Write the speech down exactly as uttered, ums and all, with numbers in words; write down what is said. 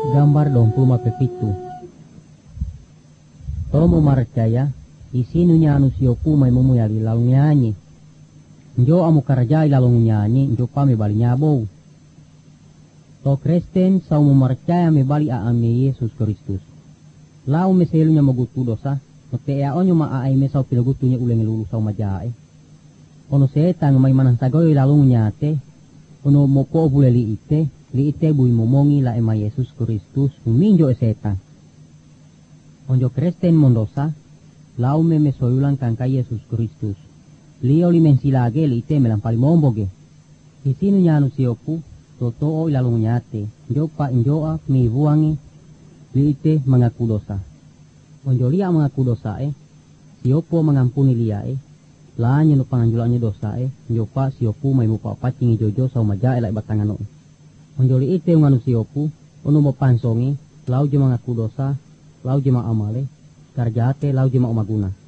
Gambar dong puluh mapepitu. Tomo marcaya, isinu nyanu siopu may mumuyali lalu nyanyi. Njo amu karajai lalu nyanyi, njo pa me bali nyabou. To Kristen sau mu marcaya me bali a ame Yesus Kristus. Lau me selunya magutu dosa, note ea onyo ma a me sau pilagutunya uleng lulu sau majae. Ono setan may manang tagoy lalu nyate, ono mopo buleli ite, li ite bui momongi la ema Yesus Kristus uminjo e setan. Onjo Kristen mondosa, lau me me soyulang kangka Yesus Kristus. Lio li mensilage li ite melampali momboge. Isinu nyanu siopu, toto o ilalu nyate, njo pa njoa mi buangi, li ite mengaku dosa. Onjo lia mengaku dosa e, siopo mengampuni lia e, la nyo panganjulannya dosa e, njo pa siopu may mupa pacingi jojo sau majae lai batangan o. Onjo li ite nganu siopu, ono mo pansongi, lau je mengaku dosa, lau je ma amale, karjate lau je ma omaguna.